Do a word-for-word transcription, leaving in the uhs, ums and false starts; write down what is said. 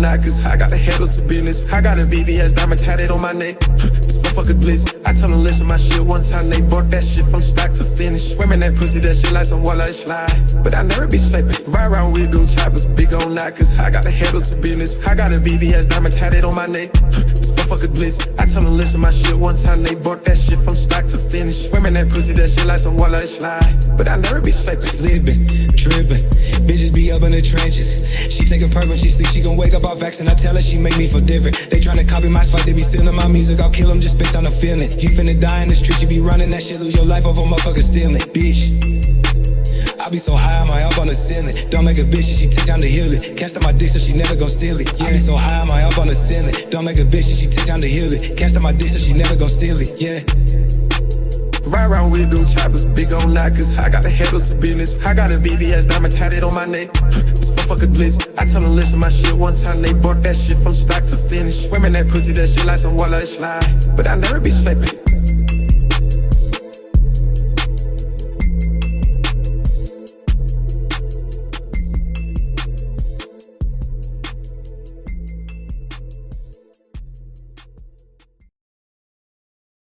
gon' lie, cause I got the handles to business. I got a V V S diamond tatted on my neck. This motherfucker blitz. I told them listen my shit one time, they bought that shit from start to finish. Swimming that pussy, that shit like some walleye slide. But I never be slipping. Ride around with those choppers, big gon' lie, cause I got the handles to business. I got a V V S diamond tatted on my neck. This motherfucker blitz. I told them listen my shit one time, they bought that shit from start to finish. Swimming that pussy, that shit like some walleye slide. But I never be slipping. Slipping, tripping, bitches be up in the trenches. She take a perk when she sleep, she gon' wake up off vaccine. I tell her she make me feel different. They tryna copy my spot, they be stealing my music. I'll kill them, just spit on the feeling. You finna die in the street, you be running that shit, lose your life over motherfucker stealing. Bitch, I be so high, I'm high up on the ceiling. Don't make a bitch and she take down the hill it. Catch on my dick so she never gon' steal it. Yeah. I be so high, I'm high up on the ceiling. Don't make a bitch and she take down the hill it. Catch on my dick so she never gon' steal it. Yeah. Ride around with those choppers, big gon' lie, cause I got the handles to business. I got a V V S diamond tatted on my neck. This motherfucker blitz. I told them listen my shit one time, they bought that shit from start to finish. Swimming that pussy, that shit like some walleye slide. But I never be slipping.